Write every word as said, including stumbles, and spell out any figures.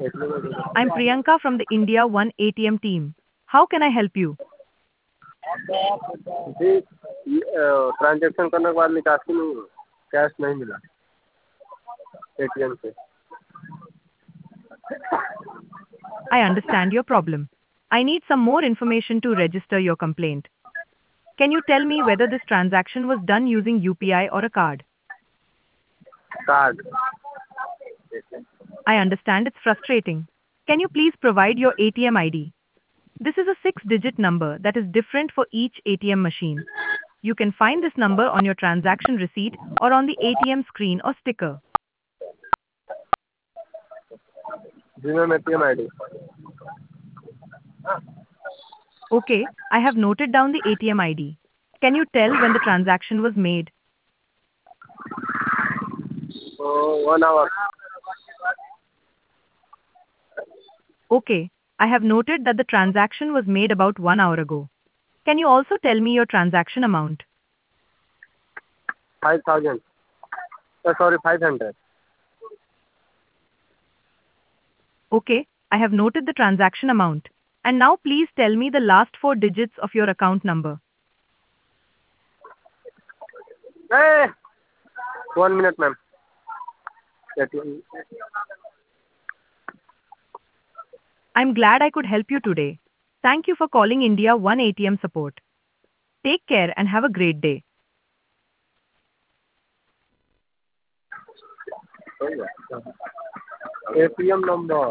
I'm Priyanka from the India One A T M team. How can I help you? जी transaction करने के बाद निकासी नहीं हुई, कैश नहीं मिला एटीएम से। I understand your problem. I need some more information to register your complaint. Can you tell me whether this transaction was done using U P I or a card? Card. I understand it's frustrating. Can you please provide your A T M I D? This is a six-digit number that is different for each A T M machine. You can find this number on your transaction receipt or on the A T M screen or sticker. जी ma'am ATM I D Okay, I have noted down the A T M I D. Can you tell when the transaction was made? One hour. Okay, I have noted that the transaction was made about one hour ago. Can you also tell me your transaction amount? Five thousand sorry five hundred. Okay, I have noted the transaction amount. And now please tell me the last four digits of your account number. One minute ma'am. I'm glad I could help you today. Thank you for calling India One A T M support. Take care and have a great day. ATM number